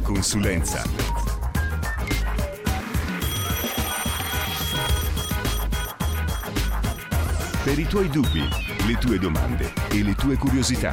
consulenza. Per i tuoi dubbi, le tue domande e le tue curiosità.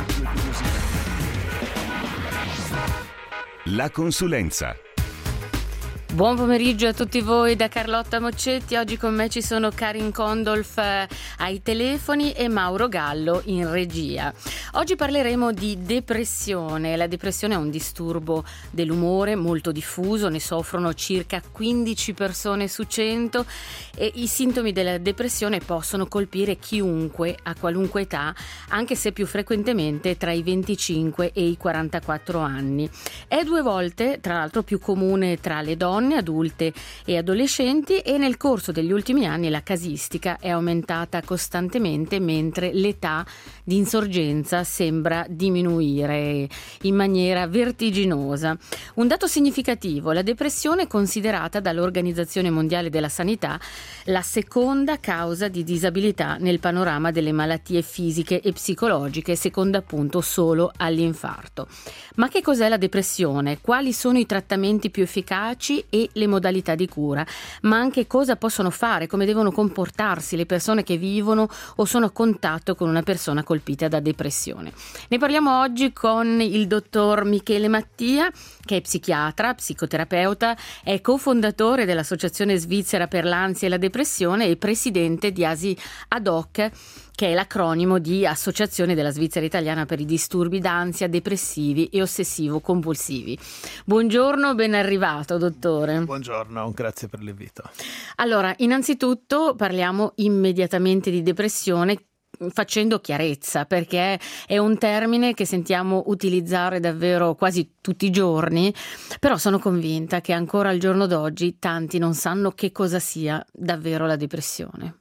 La consulenza. Buon pomeriggio a tutti voi da Carlotta Moccetti. Oggi con me ci sono Karin Kondolf ai telefoni e Mauro Gallo in regia. Oggi parleremo di depressione. La depressione è un disturbo dell'umore molto diffuso, ne soffrono circa 15 persone su 100 e i sintomi della depressione possono colpire chiunque a qualunque età, anche se più frequentemente tra i 25 e i 44 anni. È 2 volte, tra l'altro, più comune tra le donne adulte e adolescenti e nel corso degli ultimi anni la casistica è aumentata costantemente mentre l'età di insorgenza sembra diminuire in maniera vertiginosa. Un dato significativo: la depressione è considerata dall'Organizzazione Mondiale della Sanità la seconda causa di disabilità nel panorama delle malattie fisiche e psicologiche, seconda appunto solo all'infarto. Ma che cos'è la depressione? Quali sono i trattamenti più efficaci e le modalità di cura? Ma anche cosa possono fare, come devono comportarsi le persone che vivono o sono a contatto con una persona colpita da depressione? Ne parliamo oggi con il dottor Michele Mattia, che è psichiatra, psicoterapeuta, è cofondatore dell'Associazione Svizzera per l'Ansia e la Depressione e presidente di ASI Ad Hoc, che è l'acronimo di Associazione della Svizzera Italiana per i disturbi d'ansia, depressivi e ossessivo-compulsivi. Buongiorno, ben arrivato, dottore. Buongiorno, grazie per l'invito. Allora, innanzitutto parliamo immediatamente di depressione, facendo chiarezza, perché è un termine che sentiamo utilizzare davvero quasi tutti i giorni, però sono convinta che ancora al giorno d'oggi tanti non sanno che cosa sia davvero la depressione.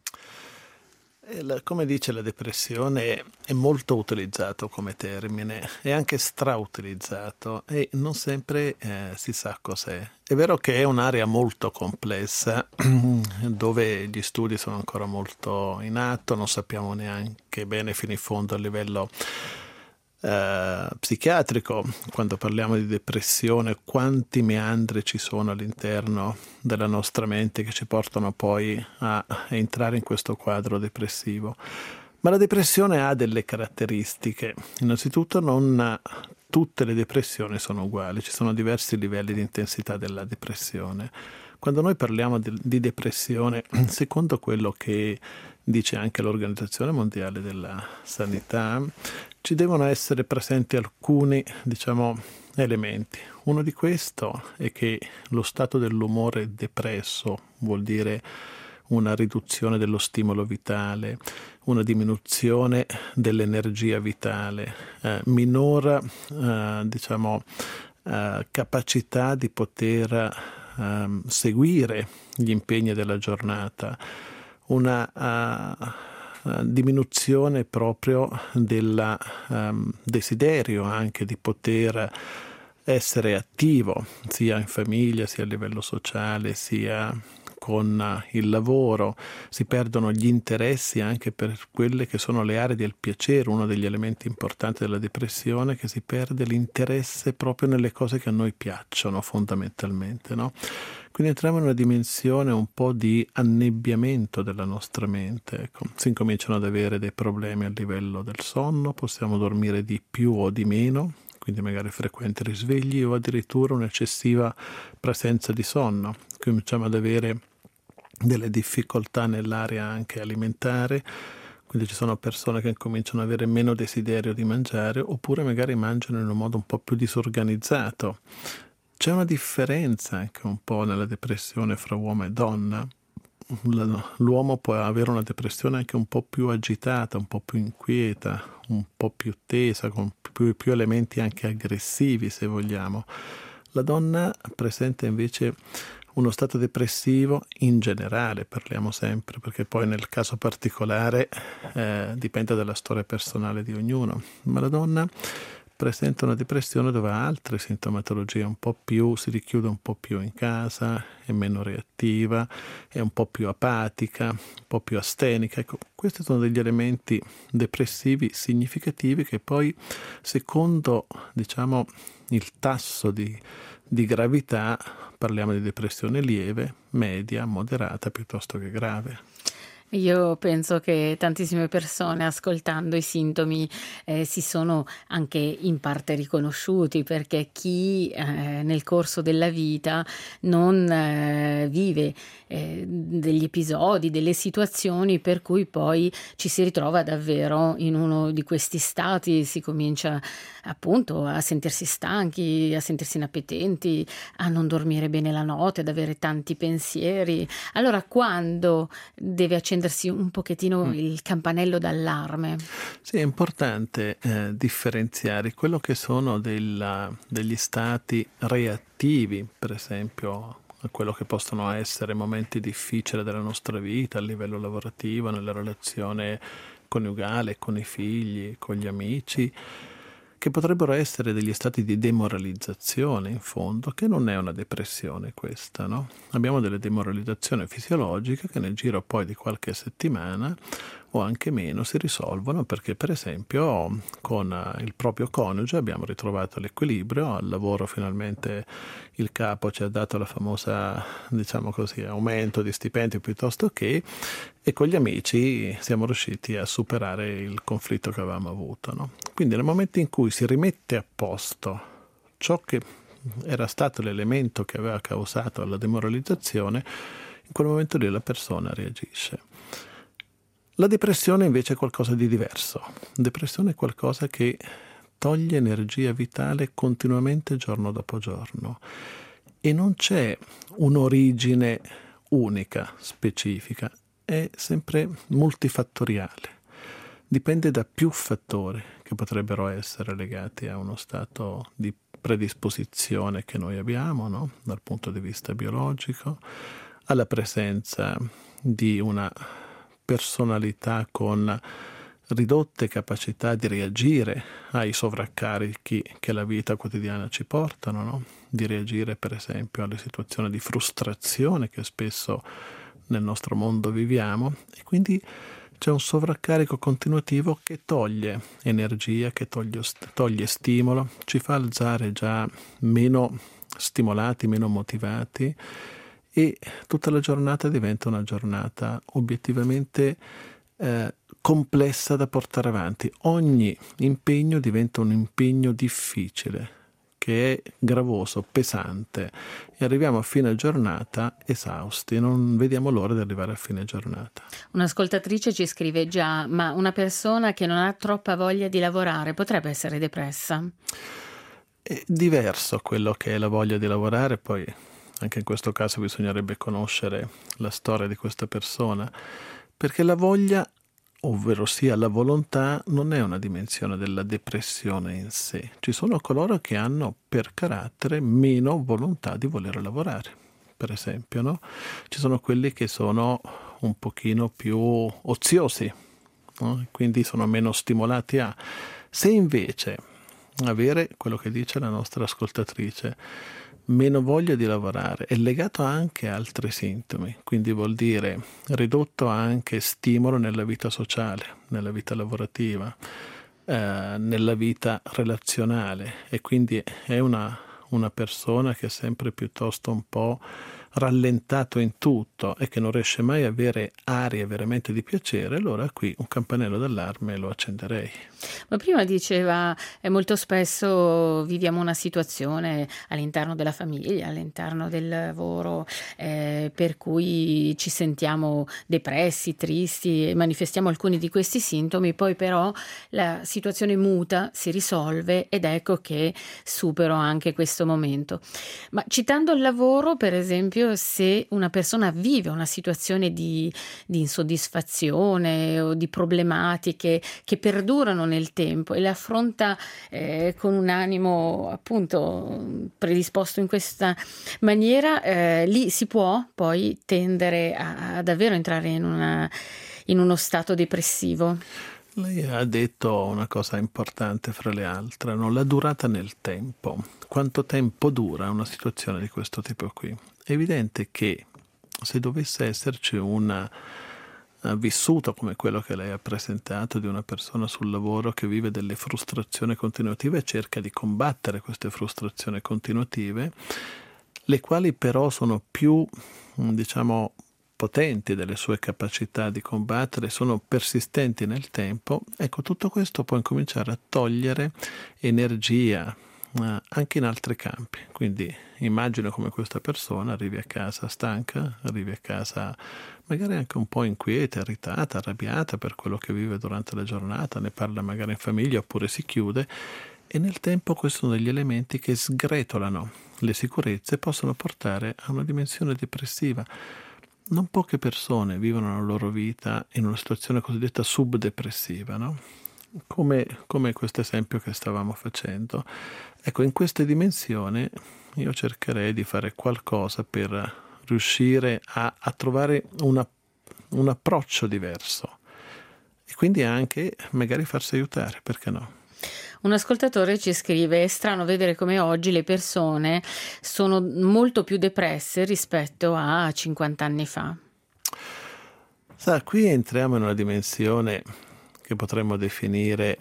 Come dice, la depressione è molto utilizzato come termine, è anche strautilizzato e non sempre si sa cos'è. È vero che è un'area molto complessa dove gli studi sono ancora molto in atto, non sappiamo neanche bene fino in fondo a livello psichiatrico, quando parliamo di depressione, quanti meandri ci sono all'interno della nostra mente che ci portano poi a entrare in questo quadro depressivo. Ma la depressione ha delle caratteristiche. Innanzitutto non tutte le depressioni sono uguali, ci sono diversi livelli di intensità della depressione. Quando noi parliamo di depressione, secondo quello che dice anche l'Organizzazione Mondiale della Sanità, ci devono essere presenti alcuni, elementi. Uno di questo è che lo stato dell'umore depresso vuol dire una riduzione dello stimolo vitale, una diminuzione dell'energia vitale, minore capacità di poter seguire gli impegni della giornata, una diminuzione proprio del desiderio anche di poter essere attivo sia in famiglia, sia a livello sociale, sia con il lavoro. Si perdono gli interessi anche per quelle che sono le aree del piacere. Uno degli elementi importanti della depressione è che si perde l'interesse proprio nelle cose che a noi piacciono fondamentalmente, no? Quindi entriamo in una dimensione un po' di annebbiamento della nostra mente. Ecco. Si incominciano ad avere dei problemi a livello del sonno, possiamo dormire di più o di meno, quindi magari frequenti risvegli o addirittura un'eccessiva presenza di sonno. Cominciamo ad avere delle difficoltà nell'area anche alimentare, quindi ci sono persone che cominciano ad avere meno desiderio di mangiare oppure magari mangiano in un modo un po' più disorganizzato. C'è una differenza anche un po' nella depressione fra uomo e donna. L'uomo può avere una depressione anche un po' più agitata, un po' più inquieta, un po' più tesa, con più elementi anche aggressivi se vogliamo. La donna presenta invece uno stato depressivo in generale, parliamo sempre, perché poi nel caso particolare dipende dalla storia personale di ognuno, ma la donna presenta una depressione dove ha altre sintomatologie, un po' più, si richiude un po' più in casa, è meno reattiva, è un po' più apatica, un po' più astenica. Ecco, questi sono degli elementi depressivi significativi che poi, secondo il tasso di di gravità parliamo di depressione lieve, media, moderata piuttosto che grave. Io penso che tantissime persone ascoltando i sintomi si sono anche in parte riconosciuti, perché chi nel corso della vita non vive degli episodi, delle situazioni per cui poi ci si ritrova davvero in uno di questi stati, si comincia appunto a sentirsi stanchi, a sentirsi inappetenti, a non dormire bene la notte, ad avere tanti pensieri. Allora, quando deve accendersi un pochettino il campanello d'allarme? Sì, è importante differenziare quello che sono degli stati reattivi, per esempio a quello che possono essere momenti difficili della nostra vita a livello lavorativo, nella relazione coniugale, con i figli, con gli amici, che potrebbero essere degli stati di demoralizzazione, in fondo, che non è una depressione questa, no? Abbiamo delle demoralizzazioni fisiologiche che nel giro poi di qualche settimana o anche meno si risolvono, perché per esempio con il proprio coniuge abbiamo ritrovato l'equilibrio, al lavoro finalmente il capo ci ha dato la famosa, diciamo così, aumento di stipendio piuttosto che, e con gli amici siamo riusciti a superare il conflitto che avevamo avuto, no? Quindi nel momento in cui si rimette a posto ciò che era stato l'elemento che aveva causato la demoralizzazione, in quel momento lì la persona reagisce. La depressione invece è qualcosa di diverso. La depressione è qualcosa che toglie energia vitale continuamente giorno dopo giorno e non c'è un'origine unica, specifica, è sempre multifattoriale. Dipende da più fattori che potrebbero essere legati a uno stato di predisposizione che noi abbiamo, no? Dal punto di vista biologico, alla presenza di una personalità con ridotte capacità di reagire ai sovraccarichi che la vita quotidiana ci portano, no? Di reagire per esempio alle situazioni di frustrazione che spesso nel nostro mondo viviamo, e quindi c'è un sovraccarico continuativo che toglie energia, che toglie stimolo, ci fa alzare già meno stimolati, meno motivati, e tutta la giornata diventa una giornata obiettivamente complessa da portare avanti. Ogni impegno diventa un impegno difficile, che è gravoso, pesante, e arriviamo a fine giornata esausti, non vediamo l'ora di arrivare a fine giornata. Un'ascoltatrice ci scrive: già, ma una persona che non ha troppa voglia di lavorare potrebbe essere depressa? È diverso quello che è la voglia di lavorare, poi anche in questo caso bisognerebbe conoscere la storia di questa persona, perché la voglia, ovvero sia la volontà, non è una dimensione della depressione in sé. Ci sono coloro che hanno per carattere meno volontà di voler lavorare, per esempio, no? Ci sono quelli che sono un pochino più oziosi, no? Quindi sono meno stimolati a. Se invece avere quello che dice la nostra ascoltatrice, meno voglia di lavorare, è legato anche a altri sintomi, quindi vuol dire ridotto anche stimolo nella vita sociale, nella vita lavorativa, nella vita relazionale, e quindi è una persona che è sempre piuttosto un po' rallentato in tutto e che non riesce mai a avere arie veramente di piacere, allora qui un campanello d'allarme lo accenderei. Ma prima diceva, molto spesso viviamo una situazione all'interno della famiglia, all'interno del lavoro, per cui ci sentiamo depressi, tristi e manifestiamo alcuni di questi sintomi, poi però la situazione muta, si risolve ed ecco che supero anche questo momento. Ma citando il lavoro, per esempio, se una persona vive una situazione di insoddisfazione o di problematiche che perdurano nel tempo e le affronta con un animo appunto predisposto in questa maniera, lì si può poi tendere a davvero entrare in uno stato depressivo. Lei ha detto una cosa importante fra le altre, no? La durata nel tempo. Quanto tempo dura una situazione di questo tipo qui? È evidente che se dovesse esserci una vissuto come quello che lei ha presentato, di una persona sul lavoro che vive delle frustrazioni continuative e cerca di combattere queste frustrazioni continuative, le quali però sono più, diciamo, potenti delle sue capacità di combattere, sono persistenti nel tempo. Ecco, tutto questo può incominciare a togliere energia anche in altri campi. Quindi immagino come questa persona arrivi a casa stanca, arrivi a casa magari anche un po' inquieta, irritata, arrabbiata per quello che vive durante la giornata, ne parla magari in famiglia oppure si chiude, e nel tempo questi sono degli elementi che sgretolano le sicurezze e possono portare a una dimensione depressiva. Non poche persone vivono la loro vita in una situazione cosiddetta subdepressiva, no? Come questo esempio che stavamo facendo. Ecco, in queste dimensioni io cercherei di fare qualcosa per riuscire a trovare un approccio diverso e quindi anche magari farsi aiutare, perché no? Un ascoltatore ci scrive: è strano vedere come oggi le persone sono molto più depresse rispetto a 50 anni fa. Qui entriamo in una dimensione che potremmo definire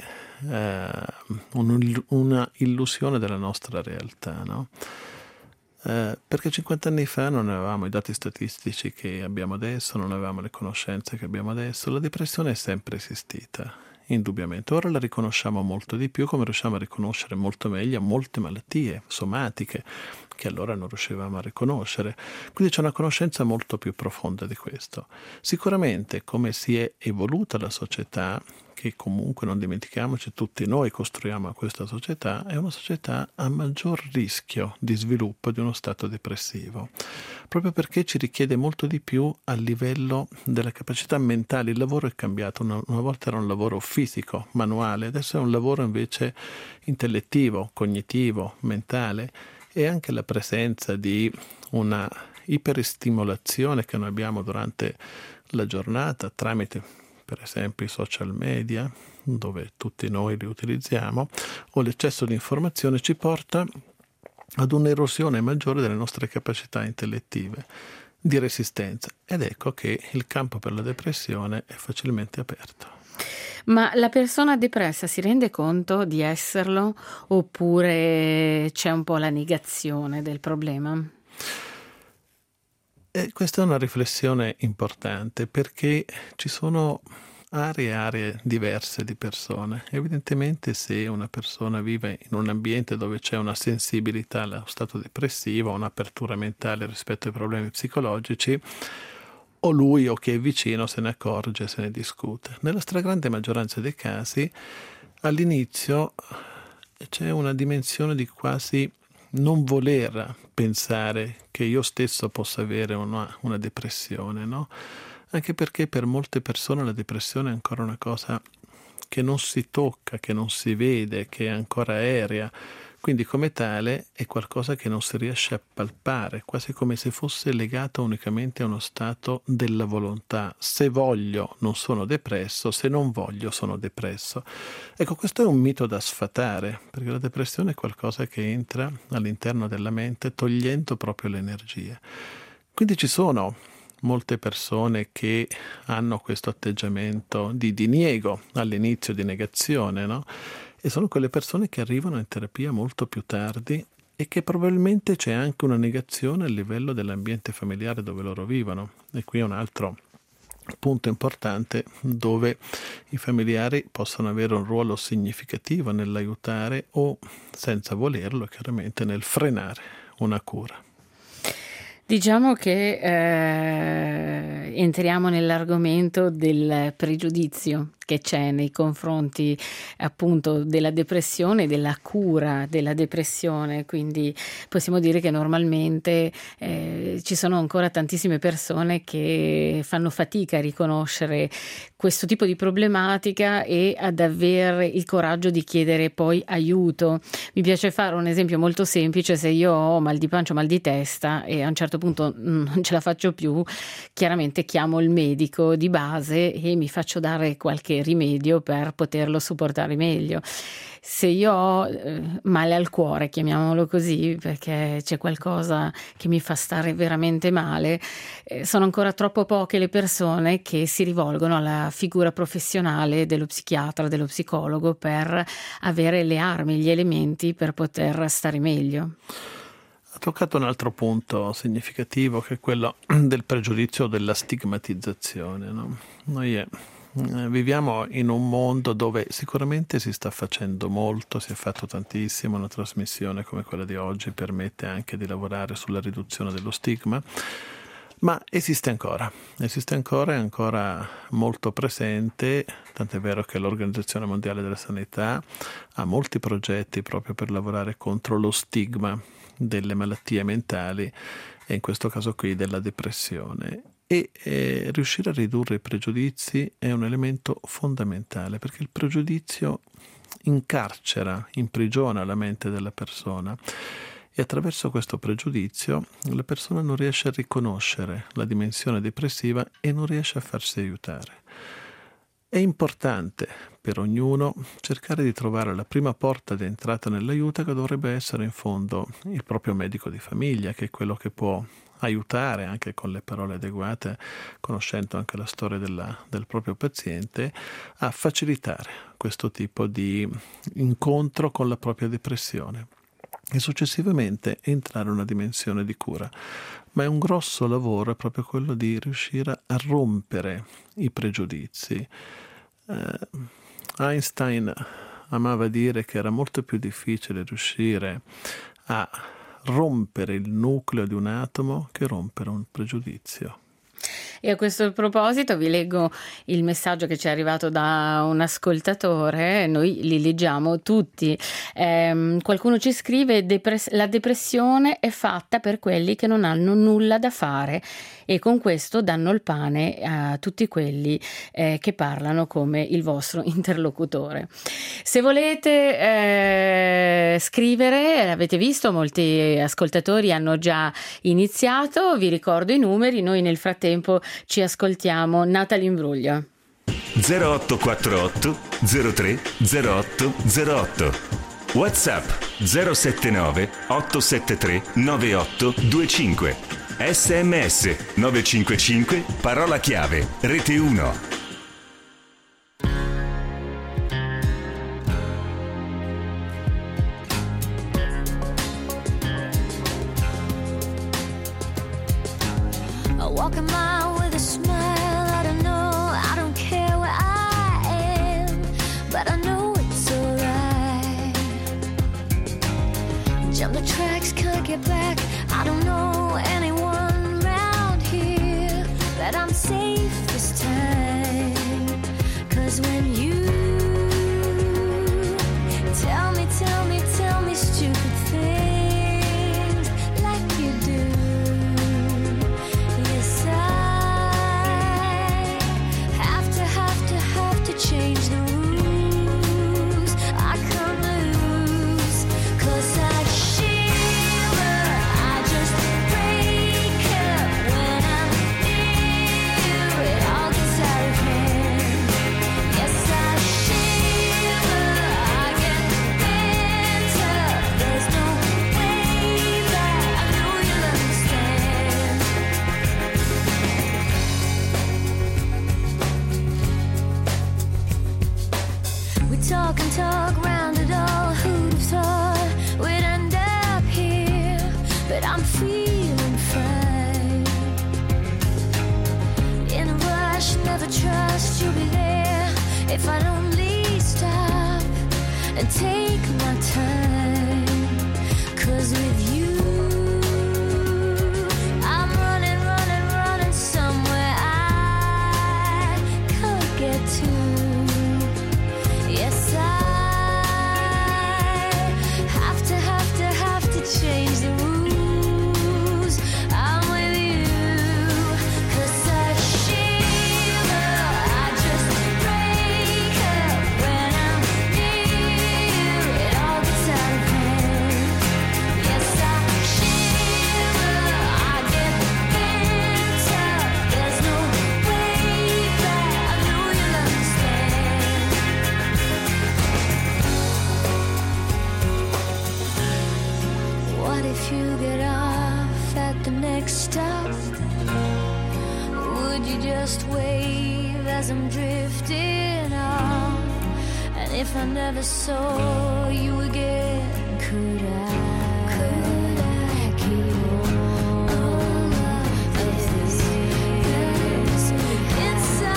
una illusione della nostra realtà, no? Perché 50 anni fa non avevamo i dati statistici che abbiamo adesso, non avevamo le conoscenze che abbiamo adesso. La depressione è sempre esistita, indubbiamente. Ora la riconosciamo molto di più, come riusciamo a riconoscere molto meglio molte malattie somatiche che allora non riuscivamo a riconoscere. Quindi c'è una conoscenza molto più profonda di questo. Sicuramente, come si è evoluta la società, che comunque non dimentichiamoci, tutti noi costruiamo questa società, è una società a maggior rischio di sviluppo di uno stato depressivo, proprio perché ci richiede molto di più a livello della capacità mentale. Il lavoro è cambiato, una volta era un lavoro fisico, manuale, adesso è un lavoro invece intellettivo, cognitivo, mentale, e anche la presenza di una iperstimolazione che noi abbiamo durante la giornata tramite per esempio i social media, dove tutti noi li utilizziamo, o l'eccesso di informazione ci porta ad un'erosione maggiore delle nostre capacità intellettive di resistenza, ed ecco che il campo per la depressione è facilmente aperto. Ma la persona depressa si rende conto di esserlo oppure c'è un po' la negazione del problema? E questa è una riflessione importante, perché ci sono aree diverse di persone. Evidentemente, se una persona vive in un ambiente dove c'è una sensibilità allo stato depressivo, un'apertura mentale rispetto ai problemi psicologici, o lui o chi è vicino se ne accorge, se ne discute. Nella stragrande maggioranza dei casi, all'inizio c'è una dimensione di quasi non voler pensare che io stesso possa avere una depressione, no? Anche perché per molte persone la depressione è ancora una cosa che non si tocca, che non si vede, che è ancora aerea. Quindi come tale è qualcosa che non si riesce a palpare, quasi come se fosse legato unicamente a uno stato della volontà. Se voglio non sono depresso, se non voglio sono depresso. Ecco, questo è un mito da sfatare, perché la depressione è qualcosa che entra all'interno della mente togliendo proprio le energie. Quindi ci sono molte persone che hanno questo atteggiamento di diniego all'inizio, di negazione, no? E sono quelle persone che arrivano in terapia molto più tardi e che probabilmente c'è anche una negazione a livello dell'ambiente familiare dove loro vivono. E qui è un altro punto importante dove i familiari possono avere un ruolo significativo nell'aiutare o, senza volerlo, chiaramente nel frenare una cura. Diciamo che entriamo nell'argomento del pregiudizio che c'è nei confronti appunto della depressione e della cura della depressione, quindi possiamo dire che normalmente ci sono ancora tantissime persone che fanno fatica a riconoscere questo tipo di problematica e ad avere il coraggio di chiedere poi aiuto. Mi piace fare un esempio molto semplice: se io ho mal di pancia o mal di testa e a un certo punto non ce la faccio più, chiaramente chiamo il medico di base e mi faccio dare qualche qualche rimedio per poterlo supportare meglio. Se io ho male al cuore, chiamiamolo così, perché c'è qualcosa che mi fa stare veramente male, sono ancora troppo poche le persone che si rivolgono alla figura professionale dello psichiatra, dello psicologo, per avere le armi, gli elementi per poter stare meglio. Ha toccato un altro punto significativo, che è quello del pregiudizio, della stigmatizzazione, no? Noi viviamo in un mondo dove sicuramente si sta facendo molto, si è fatto tantissimo. Una trasmissione come quella di oggi permette anche di lavorare sulla riduzione dello stigma, ma esiste ancora, è ancora molto presente, tant'è vero che l'Organizzazione Mondiale della Sanità ha molti progetti proprio per lavorare contro lo stigma delle malattie mentali, e in questo caso qui della depressione. E riuscire a ridurre i pregiudizi è un elemento fondamentale, perché il pregiudizio incarcera, imprigiona la mente della persona, e attraverso questo pregiudizio la persona non riesce a riconoscere la dimensione depressiva e non riesce a farsi aiutare. È importante per ognuno cercare di trovare la prima porta di entrata nell'aiuto, che dovrebbe essere in fondo il proprio medico di famiglia, che è quello che può aiutare anche con le parole adeguate, conoscendo anche la storia del proprio paziente, a facilitare questo tipo di incontro con la propria depressione e successivamente entrare in una dimensione di cura. Ma è un grosso lavoro, è proprio quello di riuscire a rompere i pregiudizi. Einstein amava dire che era molto più difficile riuscire a rompere il nucleo di un atomo che rompere un pregiudizio. E a questo proposito vi leggo il messaggio che ci è arrivato da un ascoltatore, noi li leggiamo tutti. Qualcuno ci scrive: la depressione è fatta per quelli che non hanno nulla da fare, e con questo danno il pane a tutti quelli che parlano come il vostro interlocutore. Se volete scrivere, l'avete visto, molti ascoltatori hanno già iniziato, vi ricordo i numeri, noi nel frattempo ci ascoltiamo Natalie Imbruglia. 0848 03 08 08 WhatsApp 079 873 9825 SMS 955 parola chiave Rete 1. Walk a mile with a smile. I don't know, I don't care where I am, but I know it's alright. Jump the tracks, can't get back. I don't know anyone around here, but I'm safe this time. 'Cause when you tell me stupid things like you do, yes, I have to change the rules. I can't lose, 'cause I shiver, I just break up when I'm near you. It all gets out of hand. Yes, I shiver, I get bent up. There's no way back, I know you'll understand. We talk and talk round it all. Who'd have thought we'd end up here? But I'm feeling fine. In a rush, never trust you'll be there if I'd only stop and take my time. 'Cause with you I'm running somewhere I could get to. Yes, I have to change the rules. I'm with you, 'cause I shiver, I just break up when I'm near you. It all gets out of hand. Yes, I if I never saw you again? Could I keep all of this inside?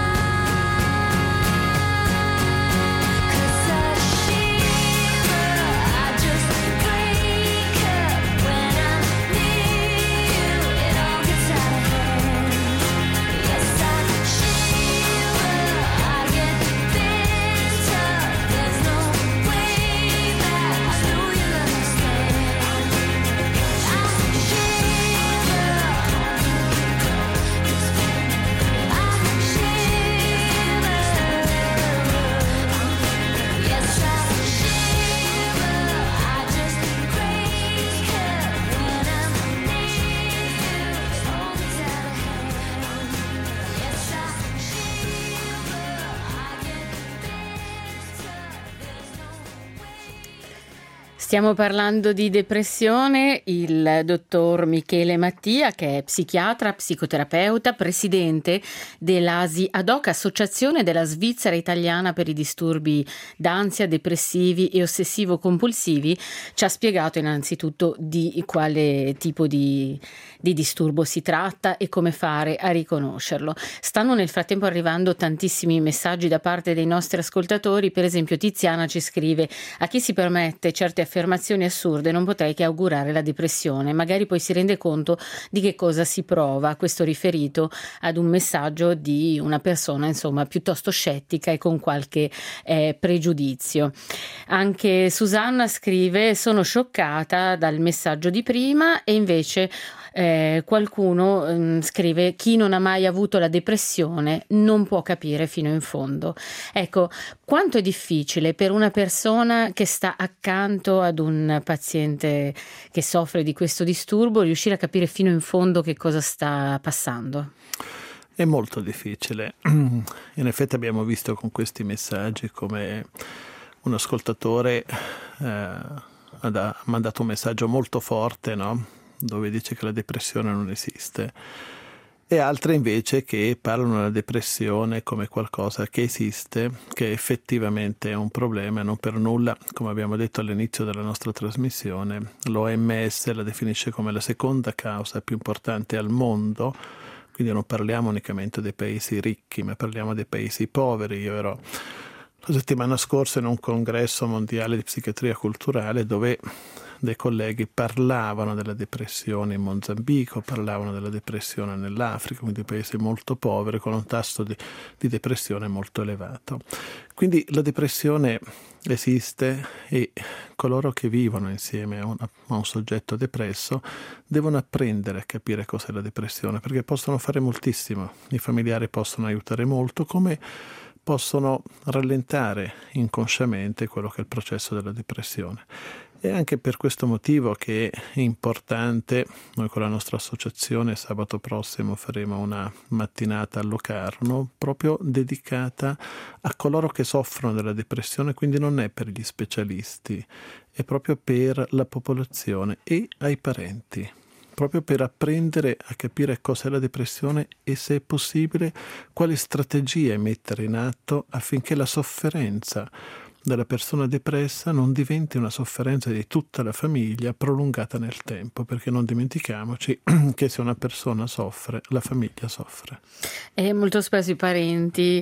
'Cause I shiver, I just break up when I'm near you. It all gets out of hand. Yes, I shiver, I get bitter. There's no way back. I know you'll understand. I shiver, yes, I shiver, I just break up when I'm near you. It all gets out of hand. Yes, I shiver, I get bitter. There's no way. Stiamo parlando di depressione. Il dottor Michele Mattia, che è psichiatra, psicoterapeuta, presidente dell'ASI ad hoc, Associazione della Svizzera Italiana per i disturbi d'ansia, depressivi e ossessivo-compulsivi, ci ha spiegato innanzitutto di quale tipo di disturbo si tratta e come fare a riconoscerlo. Stanno nel frattempo arrivando tantissimi messaggi da parte dei nostri ascoltatori. Per esempio Tiziana ci scrive: a chi si permette certe affermazioni assurde non potrei che augurare la depressione, magari poi si rende conto di che cosa si prova. Questo riferito ad un messaggio di una persona insomma piuttosto scettica e con qualche pregiudizio. Anche Susanna scrive: sono scioccata dal messaggio di prima. E invece qualcuno scrive: chi non ha mai avuto la depressione non può capire fino in fondo. Ecco, quanto è difficile per una persona che sta accanto ad un paziente che soffre di questo disturbo riuscire a capire fino in fondo che cosa sta passando. È molto difficile. In effetti abbiamo visto con questi messaggi come un ascoltatore ha mandato un messaggio molto forte, no? Dove dice che la depressione non esiste, e altre invece che parlano della depressione come qualcosa che esiste, che effettivamente è un problema e non per nulla, come abbiamo detto all'inizio della nostra trasmissione, l'OMS la definisce come la seconda causa più importante al mondo. Quindi non parliamo unicamente dei paesi ricchi, ma parliamo dei paesi poveri. Io ero la settimana scorsa in un congresso mondiale di psichiatria culturale dove dei colleghi parlavano della depressione in Mozambico, parlavano della depressione nell'Africa, quindi paesi molto poveri con un tasso di depressione molto elevato. Quindi la depressione esiste e coloro che vivono insieme a un soggetto depresso devono apprendere a capire cos'è la depressione, perché possono fare moltissimo. I familiari possono aiutare molto, come possono rallentare inconsciamente quello che è il processo della depressione. È anche per questo motivo che è importante, noi con la nostra associazione sabato prossimo faremo una mattinata a Locarno proprio dedicata a coloro che soffrono della depressione, quindi non è per gli specialisti, è proprio per la popolazione e ai parenti, proprio per apprendere a capire cos'è la depressione e, se è possibile, quali strategie mettere in atto affinché la sofferenza della persona depressa non diventi una sofferenza di tutta la famiglia prolungata nel tempo, perché non dimentichiamoci che se una persona soffre, la famiglia soffre. E molto spesso i parenti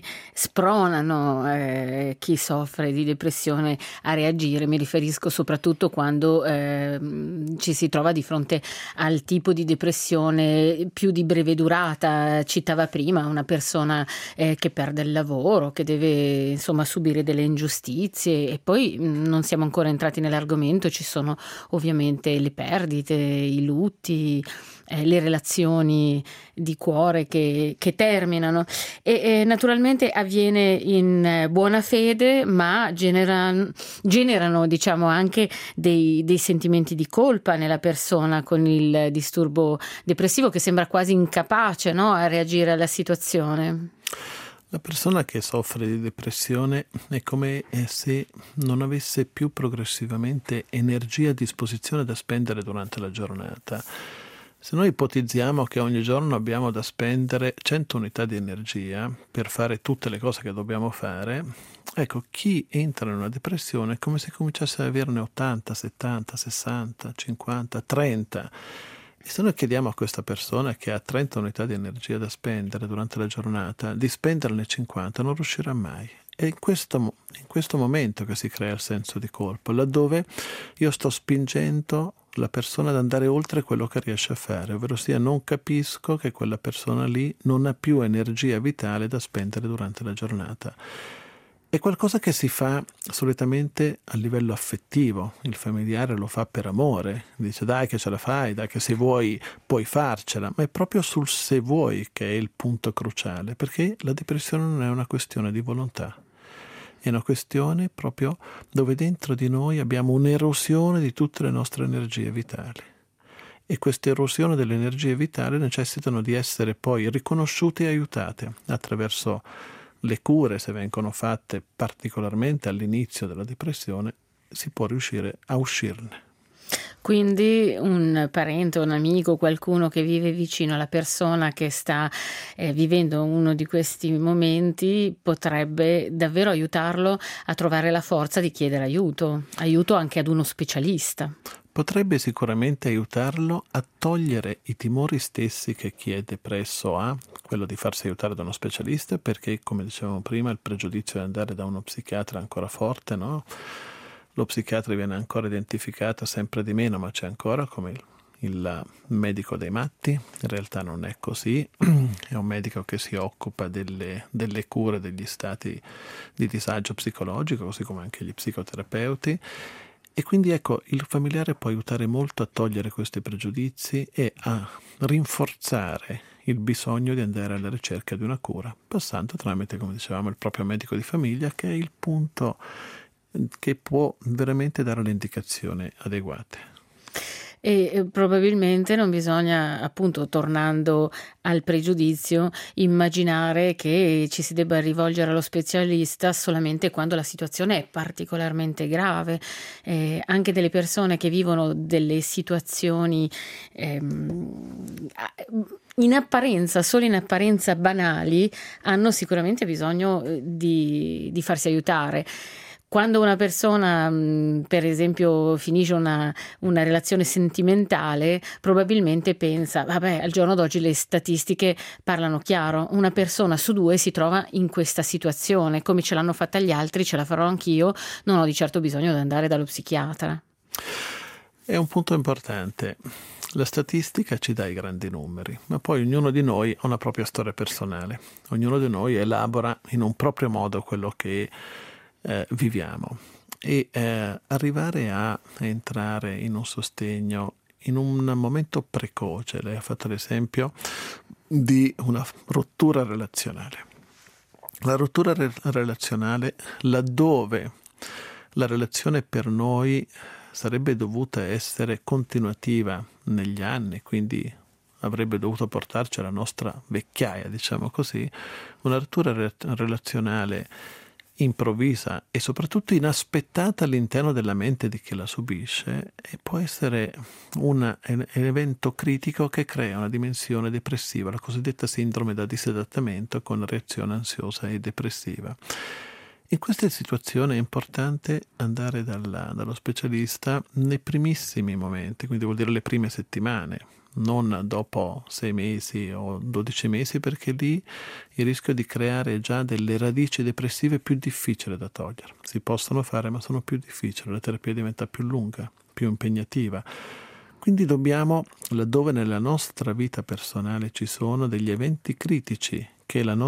spronano chi soffre di depressione a reagire. Mi riferisco soprattutto quando ci si trova di fronte al tipo di depressione più di breve durata. Citava prima una persona che perde il lavoro, che deve insomma subire delle ingiustizie, e poi non siamo ancora entrati nell'argomento, ci sono ovviamente le perdite, i lutti, le relazioni di cuore che terminano e naturalmente avviene in buona fede, ma generano diciamo anche dei sentimenti di colpa nella persona con il disturbo depressivo, che sembra quasi incapace, no, a reagire alla situazione. La persona che soffre di depressione è come se non avesse più progressivamente energia a disposizione da spendere durante la giornata. Se noi ipotizziamo che ogni giorno abbiamo da spendere 100 unità di energia per fare tutte le cose che dobbiamo fare, ecco, chi entra in una depressione è come se cominciasse ad averne 80, 70, 60, 50, 30. E se noi chiediamo a questa persona che ha 30 unità di energia da spendere durante la giornata di spenderne 50, non riuscirà mai. È in questo momento che si crea il senso di colpa, laddove io sto spingendo la persona ad andare oltre quello che riesce a fare, ovvero sia non capisco che quella persona lì non ha più energia vitale da spendere durante la giornata. È qualcosa che si fa solitamente a livello affettivo, il familiare lo fa per amore, dice dai che ce la fai, dai che se vuoi puoi farcela, ma è proprio sul se vuoi che è il punto cruciale, perché la depressione non è una questione di volontà. È una questione proprio dove dentro di noi abbiamo un'erosione di tutte le nostre energie vitali. E questa erosione delle energie vitali necessitano di essere poi riconosciute e aiutate attraverso le cure, se vengono fatte particolarmente all'inizio della depressione, si può riuscire a uscirne. Quindi un parente, un amico, qualcuno che vive vicino alla persona che sta vivendo uno di questi momenti potrebbe davvero aiutarlo a trovare la forza di chiedere aiuto anche ad uno specialista. Potrebbe sicuramente aiutarlo a togliere i timori stessi che chi è depresso ha, quello di farsi aiutare da uno specialista, perché, come dicevamo prima, il pregiudizio di andare da uno psichiatra è ancora forte, no? Lo psichiatra viene ancora identificato sempre di meno, ma c'è ancora come il medico dei matti. In realtà non è così, è un medico che si occupa delle cure degli stati di disagio psicologico, così come anche gli psicoterapeuti. E quindi ecco, il familiare può aiutare molto a togliere questi pregiudizi e a rinforzare il bisogno di andare alla ricerca di una cura, passando tramite, come dicevamo, il proprio medico di famiglia, che è il punto che può veramente dare le indicazioni adeguate. E probabilmente non bisogna, appunto, tornando al pregiudizio, immaginare che ci si debba rivolgere allo specialista solamente quando la situazione è particolarmente grave. Anche delle persone che vivono delle situazioni solo in apparenza banali, hanno sicuramente bisogno di farsi aiutare. Quando una persona, per esempio, finisce una relazione sentimentale, probabilmente pensa, vabbè, al giorno d'oggi le statistiche parlano chiaro, una persona su 2 si trova in questa situazione, come ce l'hanno fatta gli altri, ce la farò anch'io, non ho di certo bisogno di andare dallo psichiatra. È un punto importante. La statistica ci dà i grandi numeri, ma poi ognuno di noi ha una propria storia personale, ognuno di noi elabora in un proprio modo quello che viviamo, e arrivare a entrare in un sostegno in un momento precoce. Lei ha fatto l'esempio di una rottura relazionale. La rottura relazionale, laddove la relazione per noi sarebbe dovuta essere continuativa negli anni, quindi avrebbe dovuto portarci alla nostra vecchiaia, diciamo così, una rottura relazionale improvvisa e soprattutto inaspettata all'interno della mente di chi la subisce, e può essere un evento critico che crea una dimensione depressiva, la cosiddetta sindrome da disadattamento con reazione ansiosa e depressiva. In queste situazioni è importante andare dallo specialista nei primissimi momenti, quindi vuol dire le prime settimane, non dopo 6 mesi o 12 mesi, perché lì il rischio di creare già delle radici depressive è più difficile da togliere. Si possono fare, ma sono più difficili, la terapia diventa più lunga, più impegnativa. Quindi dobbiamo, laddove nella nostra vita personale ci sono degli eventi critici che la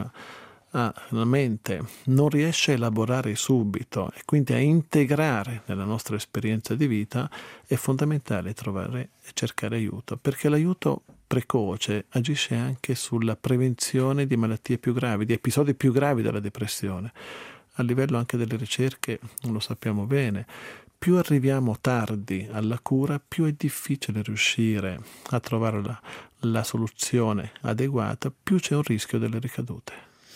mente non riesce a elaborare subito e quindi a integrare nella nostra esperienza di vita, è fondamentale trovare e cercare aiuto, perché l'aiuto precoce agisce anche sulla prevenzione di malattie più gravi, di episodi più gravi della depressione. A livello anche delle ricerche lo sappiamo bene, più arriviamo tardi alla cura, più è difficile riuscire a trovare la soluzione adeguata, più c'è un rischio delle ricadute.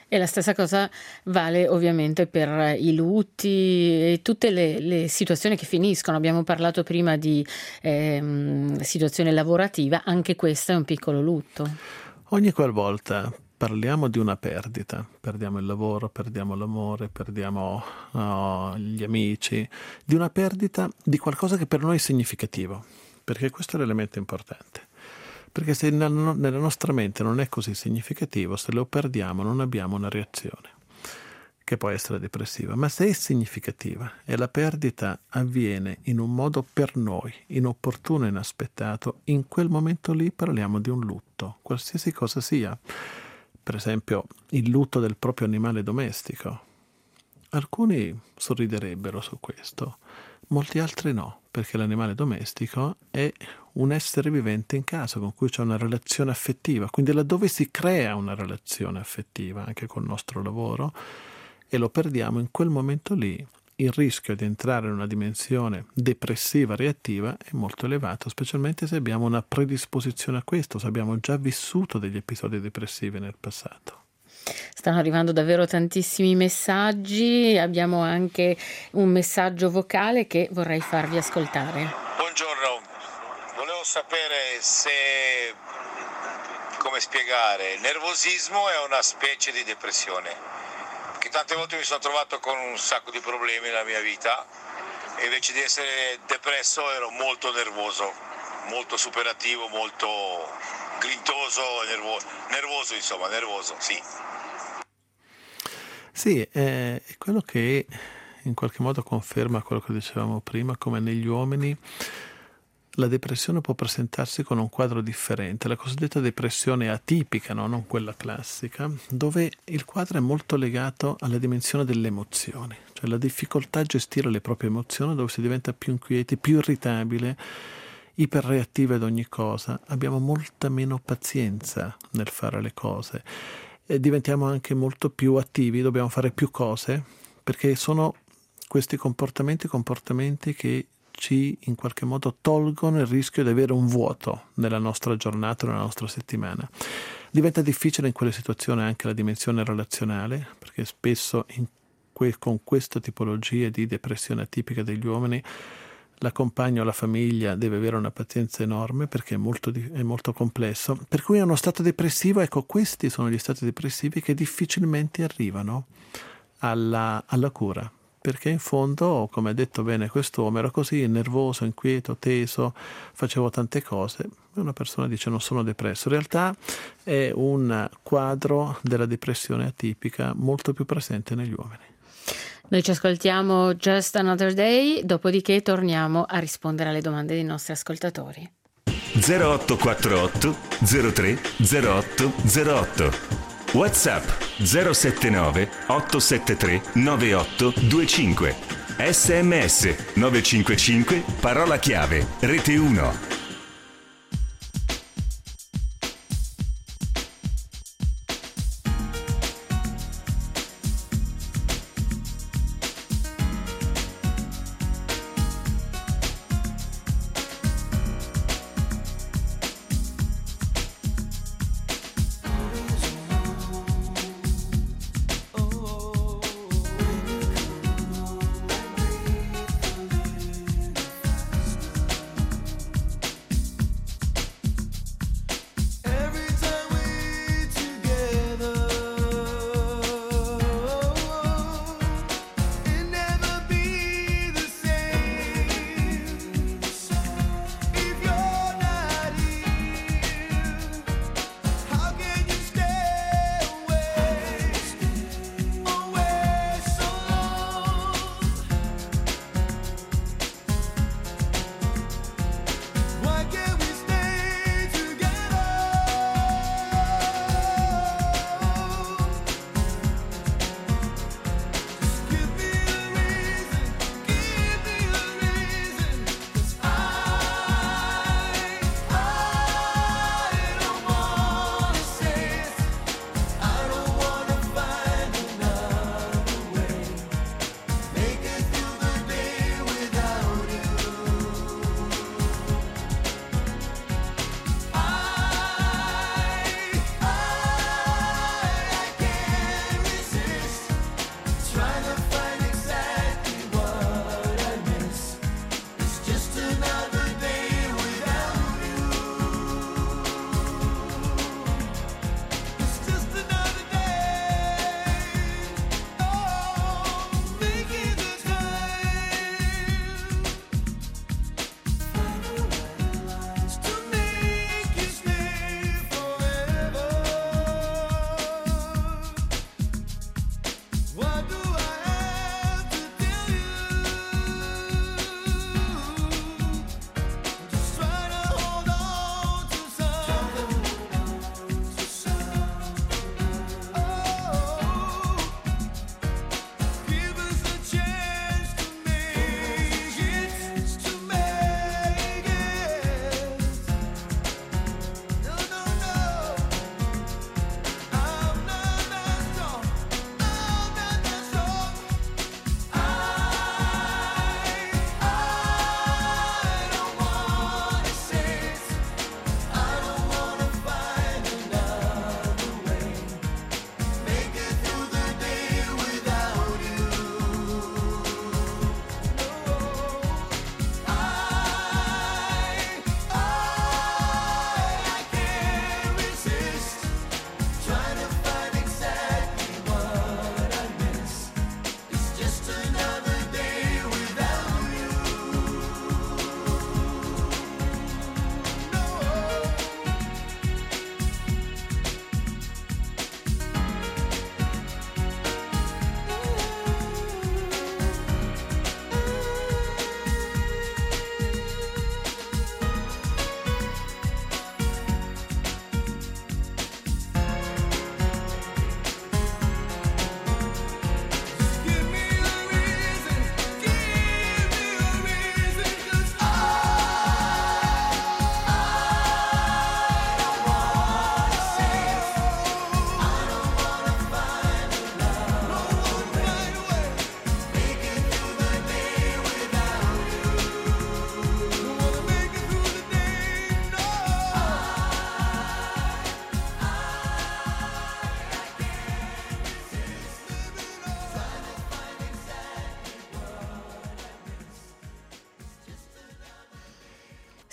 E la stessa cosa vale ovviamente per i lutti e tutte le situazioni che finiscono. Abbiamo parlato prima di situazione lavorativa, anche questo è un piccolo lutto. Ogni qualvolta parliamo di una perdita, perdiamo il lavoro, perdiamo l'amore, perdiamo gli amici, di una perdita di qualcosa che per noi è significativo, perché questo è l'elemento importante. Perché se nella nostra mente non è così significativo, se lo perdiamo non abbiamo una reazione, che può essere depressiva. Ma se è significativa e la perdita avviene in un modo per noi inopportuno e inaspettato, in quel momento lì parliamo di un lutto, qualsiasi cosa sia. Per esempio, il lutto del proprio animale domestico. Alcuni sorriderebbero su questo, molti altri no, perché l'animale domestico è un essere vivente in casa con cui c'è una relazione affettiva, quindi laddove si crea una relazione affettiva anche col nostro lavoro e lo perdiamo in quel momento lì, il rischio di entrare in una dimensione depressiva reattiva è molto elevato, specialmente se abbiamo una predisposizione a questo, se abbiamo già vissuto degli episodi depressivi nel passato. Stanno arrivando davvero tantissimi messaggi, abbiamo anche un messaggio vocale che vorrei farvi ascoltare. Buongiorno, volevo sapere se, come spiegare, il nervosismo è una specie di depressione, perché tante volte mi sono trovato con un sacco di problemi nella mia vita e invece di essere depresso ero molto nervoso, molto superativo, molto grintoso, nervoso, sì. Sì, è quello che in qualche modo conferma quello che dicevamo prima, come negli uomini la depressione può presentarsi con un quadro differente, la cosiddetta depressione atipica, no? Non quella classica, dove il quadro è molto legato alla dimensione delle emozioni, cioè la difficoltà a gestire le proprie emozioni, dove si diventa più inquieti, più irritabile, iperreattive ad ogni cosa, abbiamo molta meno pazienza nel fare le cose. E diventiamo anche molto più attivi, dobbiamo fare più cose, perché sono questi comportamenti che ci in qualche modo tolgono il rischio di avere un vuoto nella nostra giornata, nella nostra settimana. Diventa difficile in quelle situazioni anche la dimensione relazionale, perché spesso con questa tipologia di depressione atipica degli uomini la compagna o la famiglia deve avere una pazienza enorme perché è molto complesso, per cui è uno stato depressivo. Ecco, questi sono gli stati depressivi che difficilmente arrivano alla cura, perché in fondo, come ha detto bene quest'uomo, era così nervoso, inquieto, teso, facevo tante cose, e una persona dice non sono depresso. In realtà è un quadro della depressione atipica molto più presente negli uomini. Noi ci ascoltiamo Just Another Day, dopodiché torniamo a rispondere alle domande dei nostri ascoltatori. 0848 03 08 08 WhatsApp 079 873 9825 SMS 955 parola chiave Rete 1.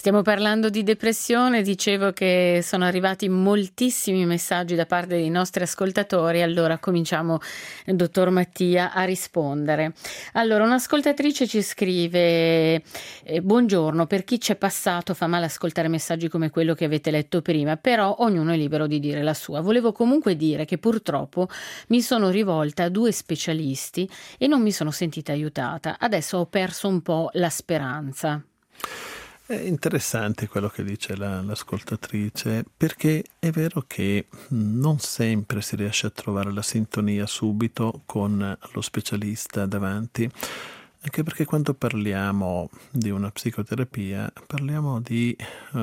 Stiamo parlando di depressione, dicevo che sono arrivati moltissimi messaggi da parte dei nostri ascoltatori, allora cominciamo, dottor Mattia, a rispondere. Allora, un'ascoltatrice ci scrive: buongiorno, per chi c'è passato fa male ascoltare messaggi come quello che avete letto prima, però ognuno è libero di dire la sua. Volevo comunque dire che purtroppo mi sono rivolta a 2 specialisti e non mi sono sentita aiutata. Adesso ho perso un po' la speranza. È interessante quello che dice l'ascoltatrice, perché è vero che non sempre si riesce a trovare la sintonia subito con lo specialista davanti, anche perché quando parliamo di una psicoterapia parliamo di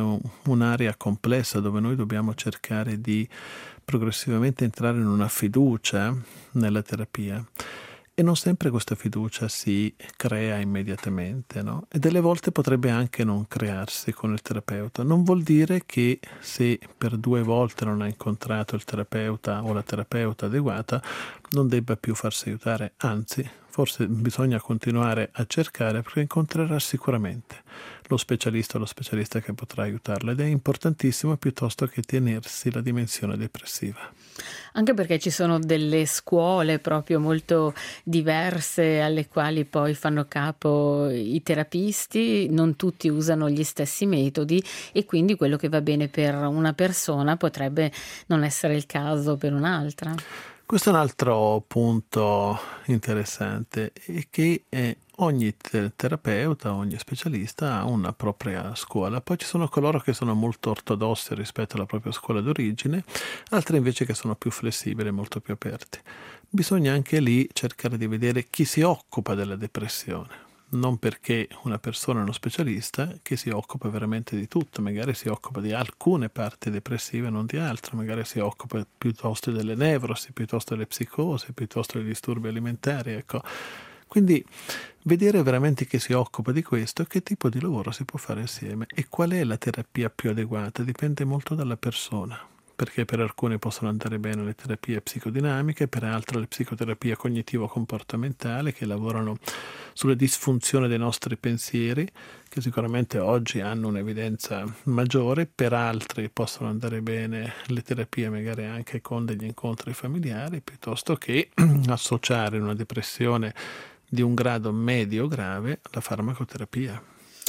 un'area complessa dove noi dobbiamo cercare di progressivamente entrare in una fiducia nella terapia. E non sempre questa fiducia si crea immediatamente, no? E delle volte potrebbe anche non crearsi con il terapeuta. Non vuol dire che se per 2 volte non ha incontrato il terapeuta o la terapeuta adeguata non debba più farsi aiutare. Anzi, forse bisogna continuare a cercare, perché incontrerà sicuramente lo specialista o lo specialista che potrà aiutarla, ed è importantissimo piuttosto che tenersi la dimensione depressiva. Anche perché ci sono delle scuole proprio molto diverse alle quali poi fanno capo i terapisti, non tutti usano gli stessi metodi e quindi quello che va bene per una persona potrebbe non essere il caso per un'altra. Questo è un altro punto interessante, è che ogni terapeuta, ogni specialista ha una propria scuola. Poi ci sono coloro che sono molto ortodossi rispetto alla propria scuola d'origine, altri invece che sono più flessibili, molto più aperti. Bisogna anche lì cercare di vedere chi si occupa della depressione. Non perché una persona è uno specialista che si occupa veramente di tutto, magari si occupa di alcune parti depressive, non di altre, magari si occupa piuttosto delle nevrosi, piuttosto delle psicosi, piuttosto dei disturbi alimentari, ecco. Quindi vedere veramente chi si occupa di questo e che tipo di lavoro si può fare insieme e qual è la terapia più adeguata dipende molto dalla persona. Perché per alcuni possono andare bene le terapie psicodinamiche, per altre le psicoterapie cognitivo-comportamentali che lavorano sulle disfunzioni dei nostri pensieri, che sicuramente oggi hanno un'evidenza maggiore, per altri possono andare bene le terapie magari anche con degli incontri familiari, piuttosto che associare una depressione di un grado medio grave alla farmacoterapia.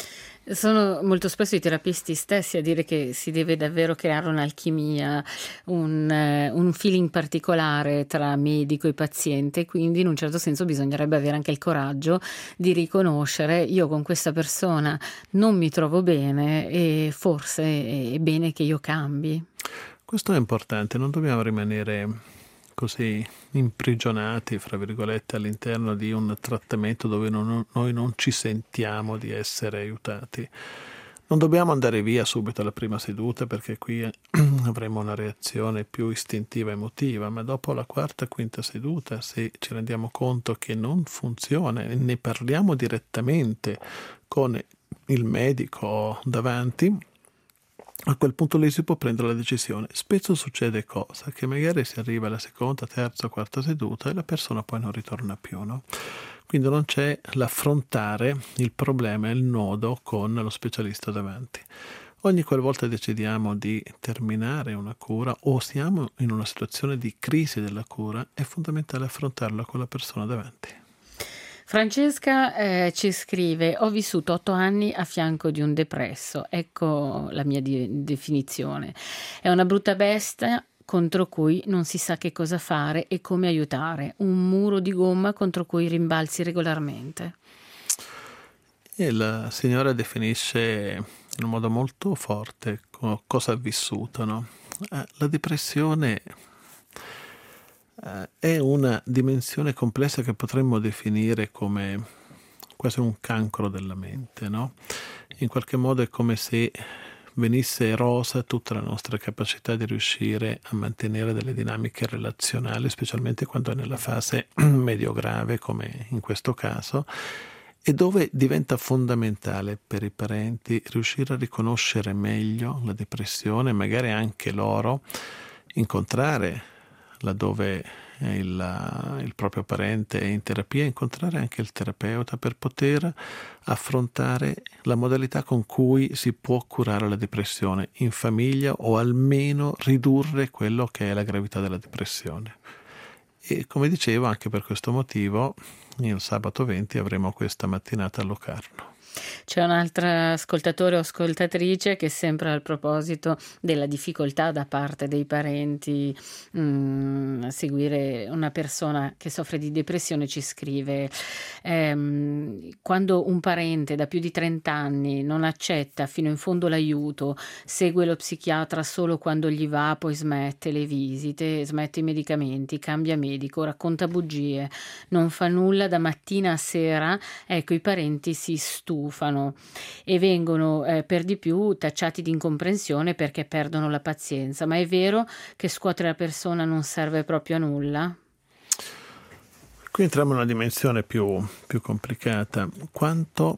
Sono molto spesso i terapisti stessi a dire che si deve davvero creare un'alchimia, un feeling particolare tra medico e paziente, quindi in un certo senso bisognerebbe avere anche il coraggio di riconoscere: io con questa persona non mi trovo bene e forse è bene che io cambi. Questo è importante, non dobbiamo rimanere così imprigionati, fra virgolette, all'interno di un trattamento dove noi non ci sentiamo di essere aiutati. Non dobbiamo andare via subito alla prima seduta, perché qui avremo una reazione più istintiva e emotiva, ma dopo la 4ª, 5ª seduta, se ci rendiamo conto che non funziona e ne parliamo direttamente con il medico davanti, a quel punto lì si può prendere la decisione. Spesso succede cosa? Che magari si arriva alla 2ª, 3ª, 4ª seduta e la persona poi non ritorna più, no? Quindi non c'è l'affrontare il problema e il nodo con lo specialista davanti. Ogni qualvolta decidiamo di terminare una cura o siamo in una situazione di crisi della cura, è fondamentale affrontarla con la persona davanti. Francesca ci scrive: ho vissuto 8 anni a fianco di un depresso, ecco la mia definizione. È una brutta bestia contro cui non si sa che cosa fare e come aiutare, un muro di gomma contro cui rimbalzi regolarmente. E la signora definisce in un modo molto forte cosa ha vissuto, no? La depressione è una dimensione complessa che potremmo definire come quasi un cancro della mente, no? In qualche modo è come se venisse erosa tutta la nostra capacità di riuscire a mantenere delle dinamiche relazionali, specialmente quando è nella fase medio grave, come in questo caso, e dove diventa fondamentale per i parenti riuscire a riconoscere meglio la depressione, magari anche loro incontrare laddove il proprio parente è in terapia, incontrare anche il terapeuta per poter affrontare la modalità con cui si può curare la depressione in famiglia o almeno ridurre quello che è la gravità della depressione. E come dicevo, anche per questo motivo il sabato 20 avremo questa mattinata a Locarno. C'è un'altra ascoltatore o ascoltatrice che sempre al proposito della difficoltà da parte dei parenti a seguire una persona che soffre di depressione ci scrive: quando un parente da più di 30 anni non accetta fino in fondo l'aiuto, segue lo psichiatra solo quando gli va, poi smette le visite, smette i medicamenti, cambia medico, racconta bugie, non fa nulla da mattina a sera, ecco, i parenti si stufano e vengono per di più tacciati di incomprensione perché perdono la pazienza. Ma è vero che scuotere la persona non serve proprio a nulla? Qui entriamo in una dimensione più complicata. Quanto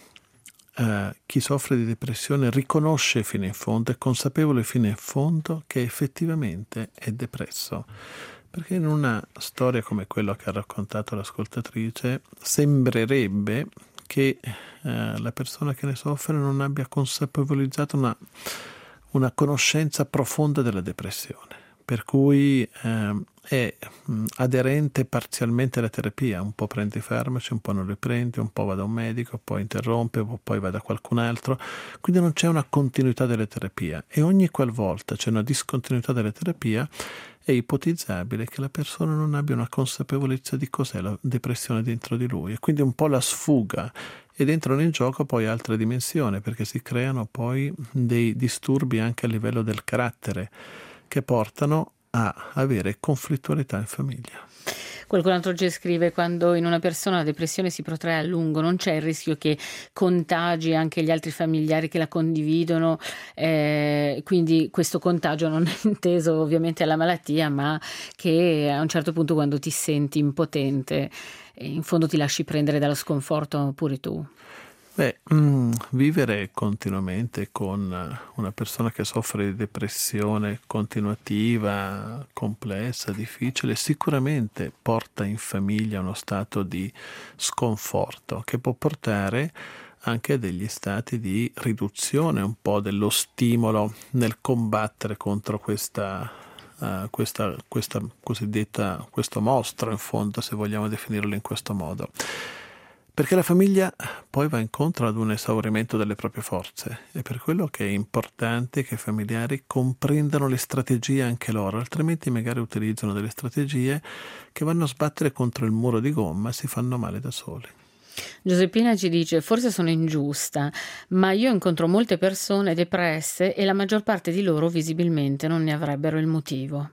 chi soffre di depressione riconosce fino in fondo, è consapevole fino in fondo che effettivamente è depresso. Perché in una storia come quella che ha raccontato l'ascoltatrice sembrerebbe che la persona che ne soffre non abbia consapevolizzato una conoscenza profonda della depressione, per cui è aderente parzialmente alla terapia, un po' prende i farmaci, un po' non li prende, un po' va da un medico, poi interrompe, poi va da qualcun altro, quindi non c'è una continuità della terapia e ogni qualvolta c'è una discontinuità della terapia è ipotizzabile che la persona non abbia una consapevolezza di cos'è la depressione dentro di lui e quindi un po' la sfuga ed entrano in gioco poi altre dimensioni perché si creano poi dei disturbi anche a livello del carattere che portano a avere conflittualità in famiglia. Qualcun altro ci scrive: quando in una persona la depressione si protrae a lungo non c'è il rischio che contagi anche gli altri familiari che la condividono, quindi questo contagio non è inteso ovviamente alla malattia, ma che a un certo punto quando ti senti impotente in fondo ti lasci prendere dallo sconforto pure tu. Vivere continuamente con una persona che soffre di depressione continuativa, complessa, difficile, sicuramente porta in famiglia uno stato di sconforto che può portare anche a degli stati di riduzione un po' dello stimolo nel combattere contro questa cosiddetta, questo mostro, in fondo, se vogliamo definirlo in questo modo. Perché la famiglia poi va incontro ad un esaurimento delle proprie forze e per quello che è importante che i familiari comprendano le strategie anche loro, altrimenti magari utilizzano delle strategie che vanno a sbattere contro il muro di gomma e si fanno male da soli. Giuseppina ci dice: forse sono ingiusta, ma io incontro molte persone depresse e la maggior parte di loro visibilmente non ne avrebbero il motivo.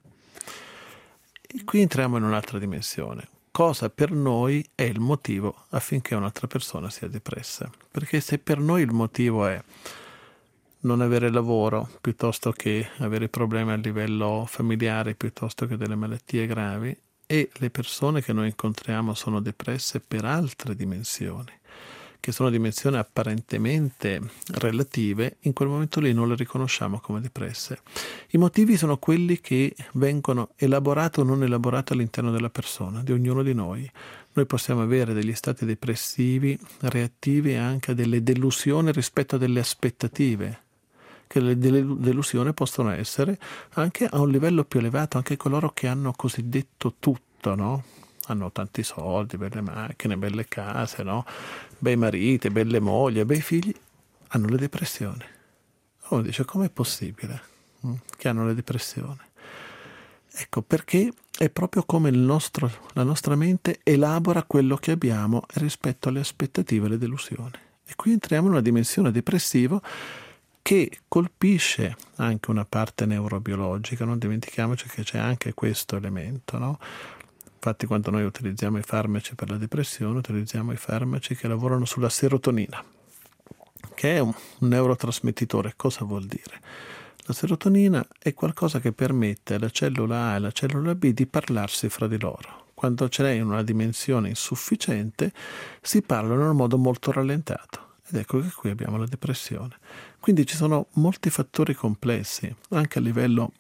E qui entriamo in un'altra dimensione. Cosa per noi è il motivo affinché un'altra persona sia depressa? Perché se per noi il motivo è non avere lavoro, piuttosto che avere problemi a livello familiare, piuttosto che delle malattie gravi, e le persone che noi incontriamo sono depresse per altre dimensioni, che sono dimensioni apparentemente relative, in quel momento lì non le riconosciamo come depresse. I motivi sono quelli che vengono elaborati o non elaborati all'interno della persona, di ognuno di noi. Noi possiamo avere degli stati depressivi reattivi anche a delle delusioni rispetto a delle aspettative, che le delusioni possono essere anche a un livello più elevato, anche coloro che hanno cosiddetto tutto, no? Hanno tanti soldi, belle macchine, belle case, no? Bei mariti, belle mogli, bei figli, hanno le depressioni. Uno dice: com'è possibile che hanno le depressioni? Ecco, perché è proprio come la nostra mente elabora quello che abbiamo rispetto alle aspettative e alle delusioni. E qui entriamo in una dimensione depressiva che colpisce anche una parte neurobiologica, non dimentichiamoci che c'è anche questo elemento, no? Infatti quando noi utilizziamo i farmaci per la depressione, utilizziamo i farmaci che lavorano sulla serotonina, che è un neurotrasmettitore. Cosa vuol dire? La serotonina è qualcosa che permette alla cellula A e alla cellula B di parlarsi fra di loro. Quando c'è in una dimensione insufficiente si parlano in un modo molto rallentato. Ed ecco che qui abbiamo la depressione. Quindi ci sono molti fattori complessi, anche a livello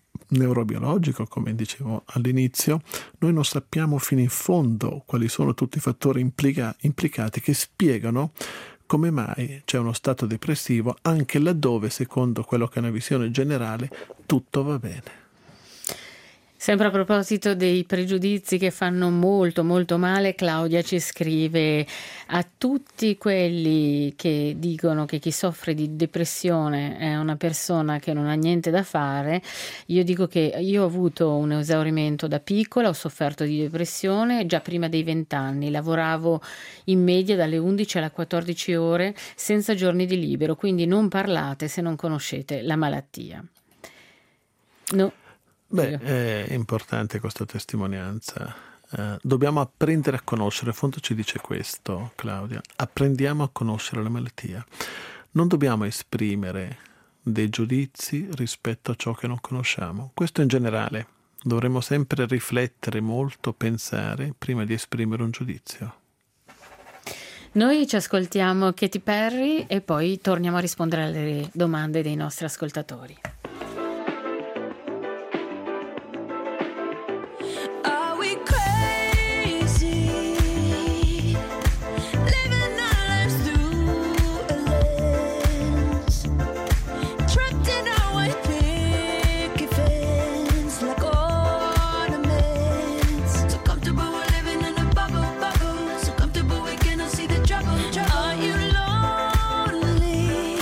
neurobiologico, come dicevo all'inizio, noi non sappiamo fino in fondo quali sono tutti i fattori implicati che spiegano come mai c'è uno stato depressivo anche laddove, secondo quello che è una visione generale, tutto va bene. Sempre a proposito dei pregiudizi che fanno molto molto male, Claudia ci scrive: a tutti quelli che dicono che chi soffre di depressione è una persona che non ha niente da fare, io dico che io ho avuto un esaurimento da piccola, ho sofferto di depressione già prima dei 20 anni, lavoravo in media dalle 11 alle 14 ore senza giorni di libero, quindi non parlate se non conoscete la malattia. No. Beh, è importante questa testimonianza. Dobbiamo apprendere a conoscere, in fondo ci dice questo, Claudia, apprendiamo a conoscere la malattia. Non dobbiamo esprimere dei giudizi rispetto a ciò che non conosciamo. Questo in generale. Dovremmo sempre riflettere molto, pensare, prima di esprimere un giudizio. Noi ci ascoltiamo Katy Perry e poi torniamo a rispondere alle domande dei nostri ascoltatori. Are you lonely?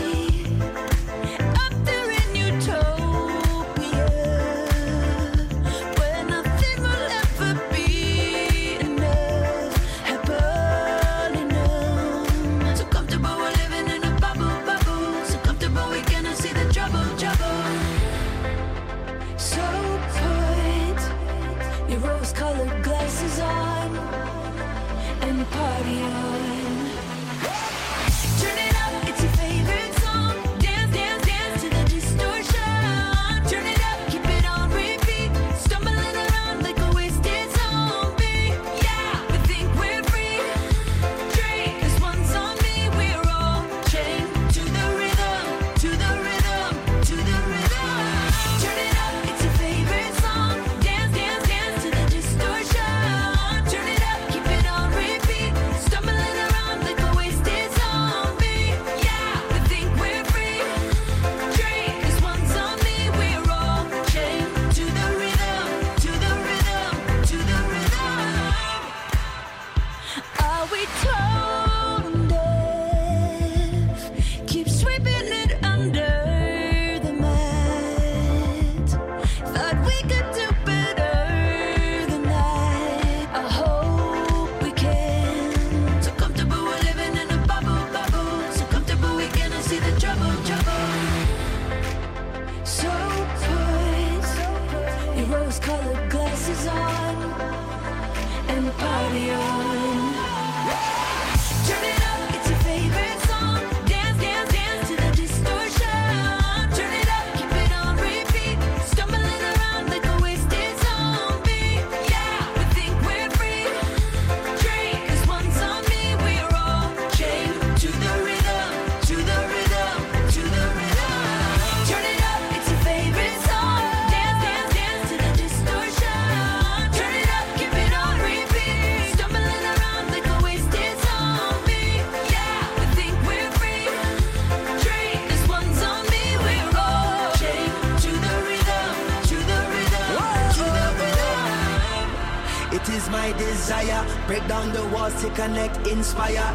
desire. Break down the walls to connect, inspire.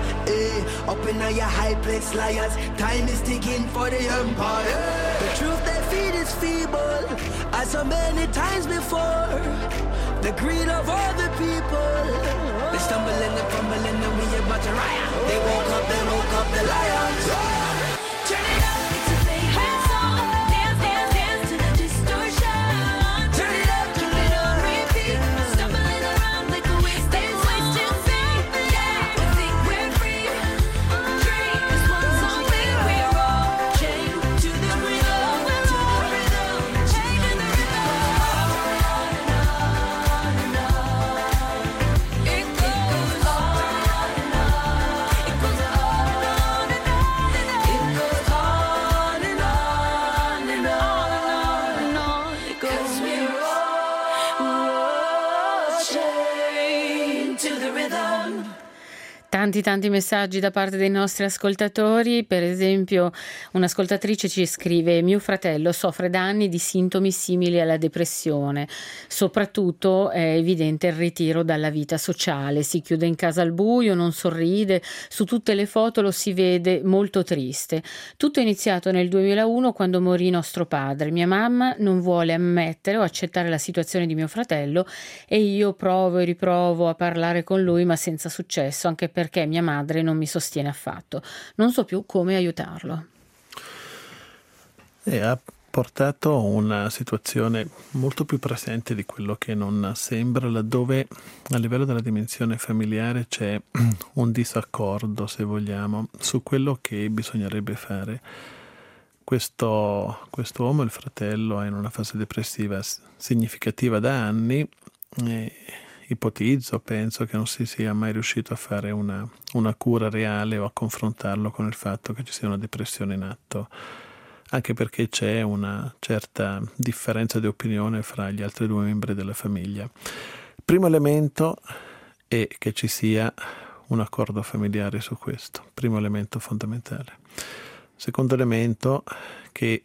Up in your high place, liars. Time is ticking for the empire. The truth they feed is feeble, as so many times before. The greed of all the people. They stumble and they fumble and then we about to riot. They woke up the lions. Turn it up, it's a favorite song. Dance, dance, dance to the distortion. Turn it up, keep it on repeat. Stumbling around like a wasted feet. Yeah, we think we're free. Drink this one song, we're all chained to the rhythm, to the rhythm, chained to the rhythm. On and on and on. It goes on and Tanti messaggi da parte dei nostri ascoltatori. Per esempio un'ascoltatrice ci scrive: mio fratello soffre da anni di sintomi simili alla depressione, soprattutto è evidente il ritiro dalla vita sociale, si chiude in casa al buio, non sorride, su tutte le foto lo si vede molto triste. Tutto è iniziato nel 2001 quando morì nostro padre. Mia mamma non vuole ammettere o accettare la situazione di mio fratello e io provo e riprovo a parlare con lui ma senza successo, anche perché mia madre non mi sostiene affatto. Non so più come aiutarlo. E ha portato una situazione molto più presente di quello che non sembra, laddove a livello della dimensione familiare c'è un disaccordo, se vogliamo, su quello che bisognerebbe fare. Questo uomo, il fratello, è in una fase depressiva significativa da anni e penso che non si sia mai riuscito a fare una cura reale o a confrontarlo con il fatto che ci sia una depressione in atto, anche perché c'è una certa differenza di opinione fra gli altri due membri della famiglia. Il primo elemento è che ci sia un accordo familiare su questo, primo elemento fondamentale. Secondo elemento, che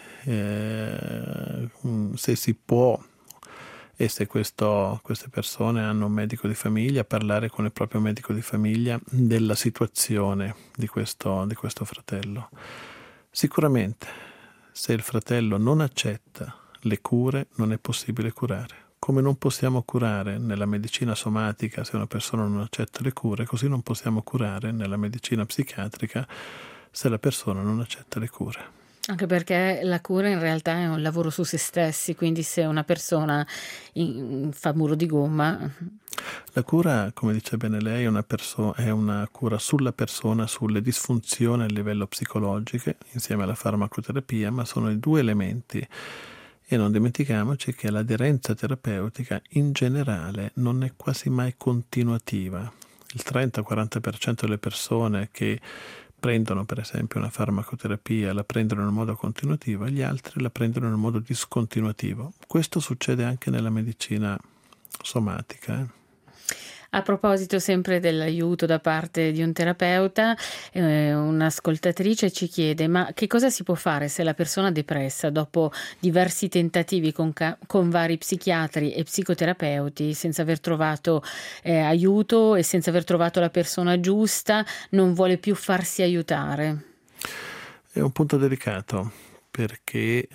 se si può e se queste persone hanno un medico di famiglia, parlare con il proprio medico di famiglia della situazione di questo fratello. Sicuramente, se il fratello non accetta le cure, non è possibile curare. Come non possiamo curare nella medicina somatica se una persona non accetta le cure, così non possiamo curare nella medicina psichiatrica se la persona non accetta le cure. Anche perché la cura in realtà è un lavoro su se stessi, quindi se una persona fa muro di gomma... La cura, come dice bene lei, è una cura sulla persona, sulle disfunzioni a livello psicologico, insieme alla farmacoterapia, ma sono i due elementi. E non dimentichiamoci che l'aderenza terapeutica in generale non è quasi mai continuativa. Il 30-40% delle persone che prendono per esempio una farmacoterapia, la prendono in modo continuativo, gli altri la prendono in modo discontinuativo. Questo succede anche nella medicina somatica. A proposito sempre dell'aiuto da parte di un terapeuta, un'ascoltatrice ci chiede: ma che cosa si può fare se la persona depressa, dopo diversi tentativi con vari psichiatri e psicoterapeuti, senza aver trovato aiuto e senza aver trovato la persona giusta, non vuole più farsi aiutare? È un punto delicato, perché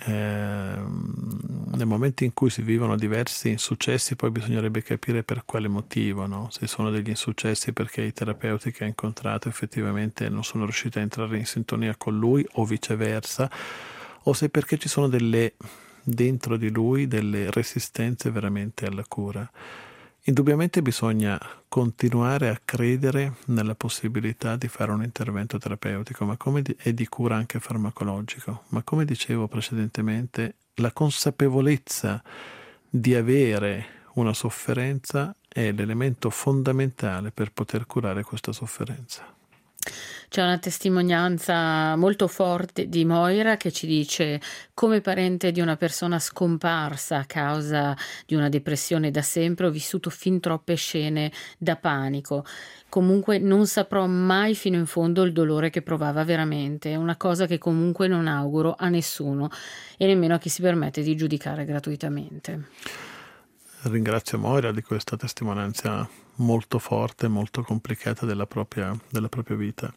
nel momento in cui si vivono diversi insuccessi poi bisognerebbe capire per quale motivo, no? Se sono degli insuccessi perché i terapeuti che ha incontrato effettivamente non sono riusciti a entrare in sintonia con lui o viceversa, o se perché ci sono dentro di lui delle resistenze veramente alla cura. Indubbiamente bisogna continuare a credere nella possibilità di fare un intervento terapeutico, e di cura anche farmacologico, ma come dicevo precedentemente, la consapevolezza di avere una sofferenza è l'elemento fondamentale per poter curare questa sofferenza. C'è una testimonianza molto forte di Moira che ci dice: come parente di una persona scomparsa a causa di una depressione da sempre, ho vissuto fin troppe scene da panico. Comunque non saprò mai fino in fondo il dolore che provava veramente, è una cosa che comunque non auguro a nessuno e nemmeno a chi si permette di giudicare gratuitamente. Ringrazio Moira di questa testimonianza molto forte, molto complicata della propria vita.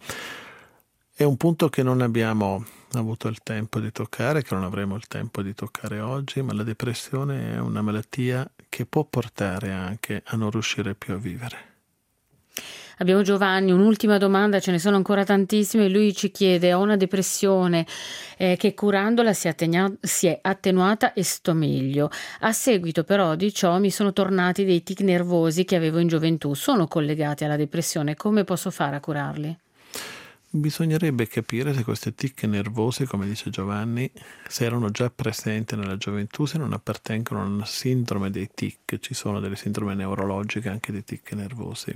È un punto che non abbiamo avuto il tempo di toccare, che non avremo il tempo di toccare oggi, ma la depressione è una malattia che può portare anche a non riuscire più a vivere. Abbiamo Giovanni, un'ultima domanda, ce ne sono ancora tantissime. Lui ci chiede: ho una depressione che curandola si è attenuata e sto meglio. A seguito però di ciò mi sono tornati dei tic nervosi che avevo in gioventù. Sono collegati alla depressione? Come posso fare a curarli? Bisognerebbe capire se questi tic nervosi, come dice Giovanni, se erano già presenti nella gioventù, se non appartengono a una sindrome dei tic. Ci sono delle sindrome neurologiche anche dei tic nervosi.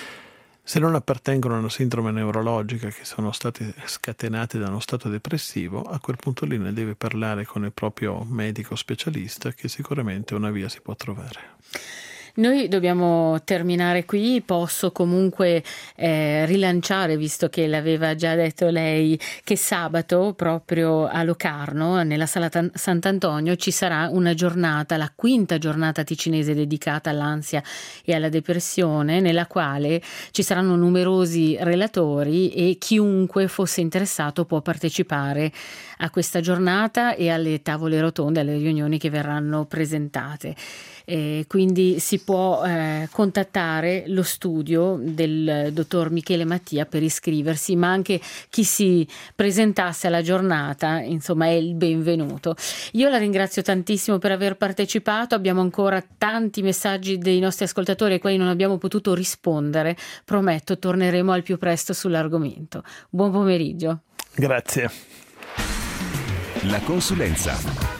Se non appartengono a una sindrome neurologica che sono state scatenate da uno stato depressivo, a quel punto lì ne deve parlare con il proprio medico specialista, che sicuramente una via si può trovare. Noi dobbiamo terminare qui, posso comunque rilanciare, visto che l'aveva già detto lei, che sabato proprio a Locarno, nella Sala Sant'Antonio, ci sarà una giornata, la quinta giornata ticinese dedicata all'ansia e alla depressione, nella quale ci saranno numerosi relatori e chiunque fosse interessato può partecipare a questa giornata e alle tavole rotonde, alle riunioni che verranno presentate. Quindi si può contattare lo studio del dottor Michele Mattia per iscriversi, ma anche chi si presentasse alla giornata, insomma, è il benvenuto. Io la ringrazio tantissimo per aver partecipato, abbiamo ancora tanti messaggi dei nostri ascoltatori ai quali non abbiamo potuto rispondere, prometto torneremo al più presto sull'argomento. Buon pomeriggio. Grazie. La consulenza